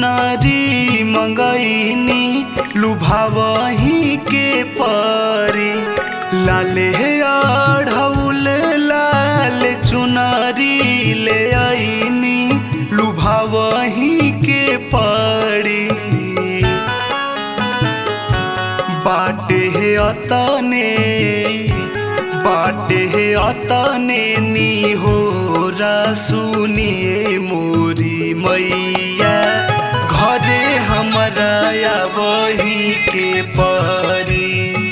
चुनरी मंगैनी लुभावही के परी लाले अढ़ौल लाल चुनरी ले आईनी लुभावही के परी बाटे अतने नी हो सुनिए मोरी मैया घरे हमरा वही के परी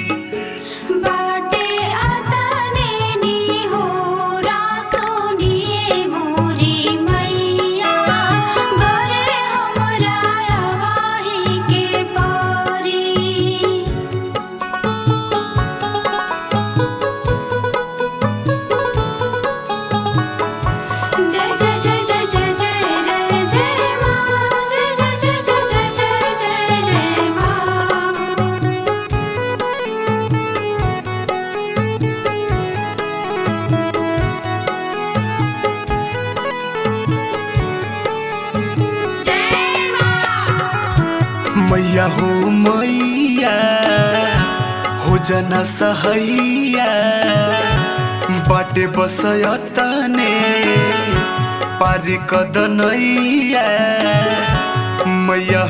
मैया हो जना सहैया बाटे बसयतने पारी कदनैया मैया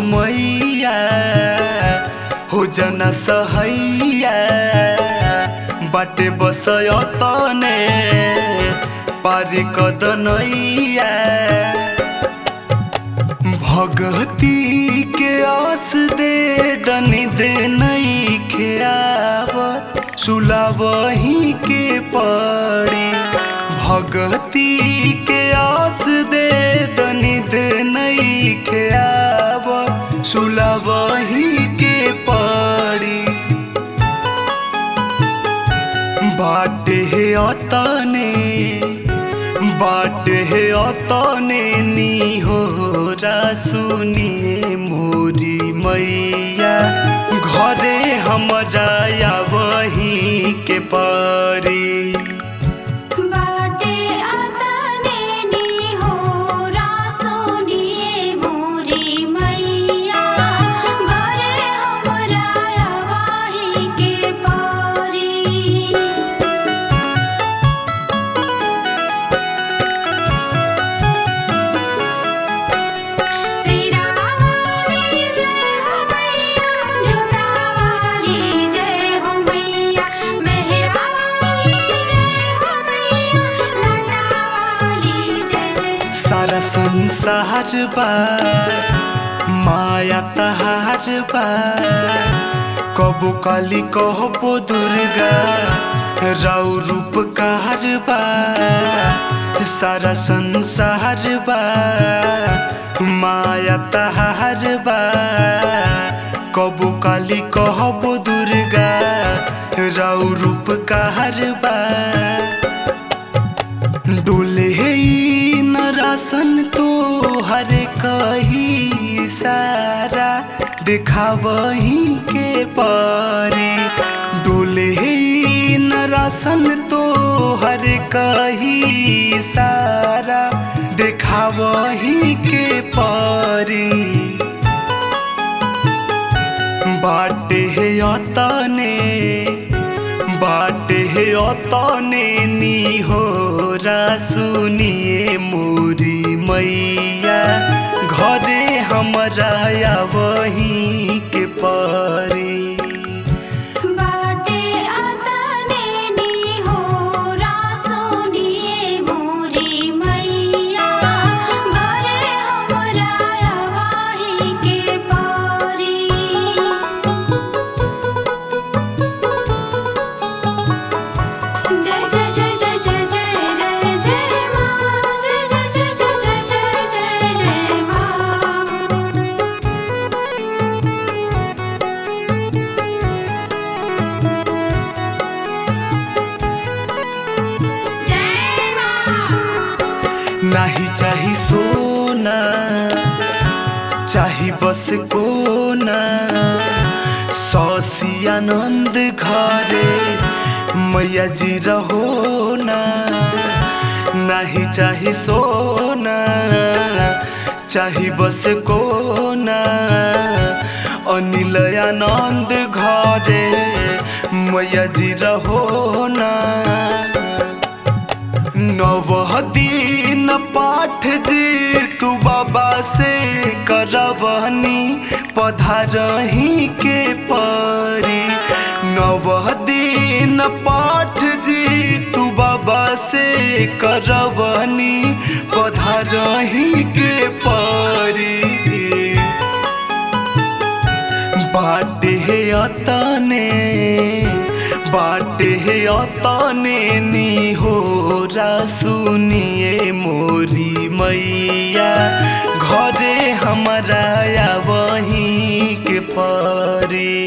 हो जना सहैया बाटे बसयतने पारी कदनैया भगती के आस दे दनी दे नहीं खेआवत सुलावही के पड़ी भगती के आस दे दनी दे नहीं खेआवत सुलावही के पड़ी बाटे अतने नी हो सुनिए मोरी मैया घरे हमरा वही के परी सारा संसार बा माया तहार बा कबो काली कहबो दुर्गा राउ रूप कार बा सारा संसार बा माया तहार बा कबो काली कहबो दुर्गा राउ रूप कार बा डोले रासन तो हर कही सारा दिखावही के परी डोले न रासन तो हर कही सारा दिखावही के परी बाटे अतने नी हो सुनिए मोरी मैया घरे हमरा वही के परी नाही चाही सोना चाही बस कोना सौसी आनंद घरे मैया जी रहो ना। नहीं चाही सोना चाही बस कोना अनिल आनंद घरे मैया जी रहो ना। नवह दिन पाठ जी तू बाबा से करवनी पधारही के परी। नवह दिन पाठ जी तू बाबा से करवनी पधारही के परी। बाटे अतने निहोरा सुनिए मोरी मैया घरे हमारा वहीं के परी।